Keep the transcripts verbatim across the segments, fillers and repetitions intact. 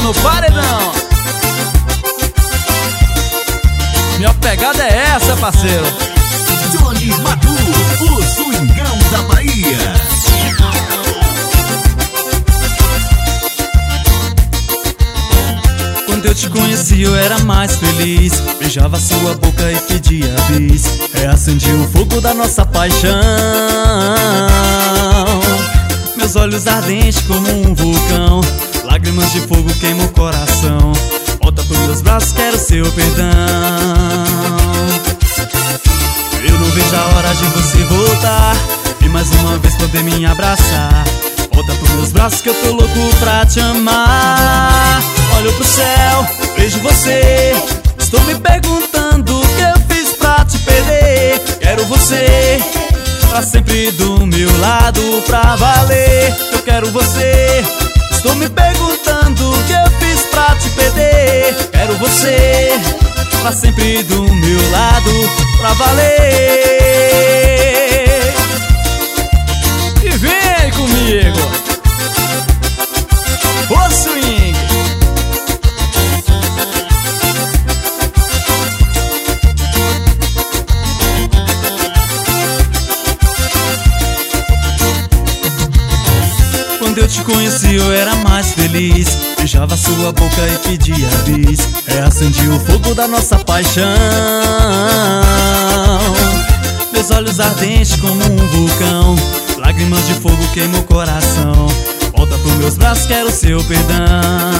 no paredão. Minha pegada é essa, parceiro. Johnny Maduro, o swingão da Bahia. Quando eu te conheci eu era mais feliz. Beijava sua boca e pedia bis. Reacendia o fogo da nossa paixão. Meus olhos ardentes como um vulcão. Lágrimas de fogo queimam o coração. Volta pros meus braços, quero seu perdão. Eu não vejo a hora de você voltar e mais uma vez poder me abraçar. Volta pros meus braços que eu tô louco pra te amar. Olho pro céu, vejo você. Estou me perguntando o que eu fiz pra te perder. Quero você pra sempre do meu lado, pra valer. Eu quero você. Estou me perguntando o que eu fiz pra te perder. Quero você pra sempre do meu lado, pra valer. E vem comigo, o swing. Quando eu te conheci eu era mais feliz. Beijava sua boca e pedia bis. Reacendia o fogo da nossa paixão. Meus olhos ardentes como um vulcão. Lágrimas de fogo queimam o coração. Volta pros meus braços, quero seu perdão.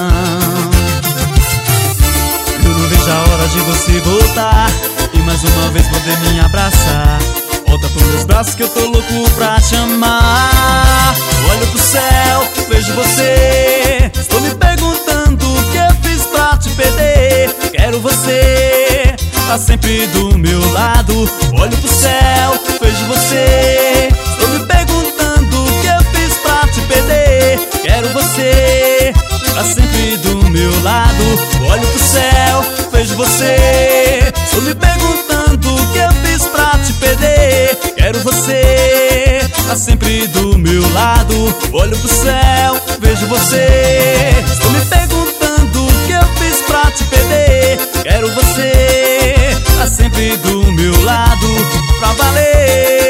Eu não vejo a hora de você voltar e mais uma vez poder me abraçar. Volta pros meus braços que eu tô louco pra te amar. Olho pro céu, vejo você. Estou me perguntando o que eu fiz pra te perder. Quero você pra sempre do meu lado. Olho pro céu, vejo você. Estou me perguntando o que eu fiz pra te perder. Quero você pra sempre do meu lado. Olho pro céu, vejo você. Estou me perguntando o que eu fiz pra te perder. Quero você pra sempre do meu lado. Olho pro céu, vejo você. Estou me perguntando o que eu fiz pra te perder. Quero você pra sempre do meu lado, pra valer.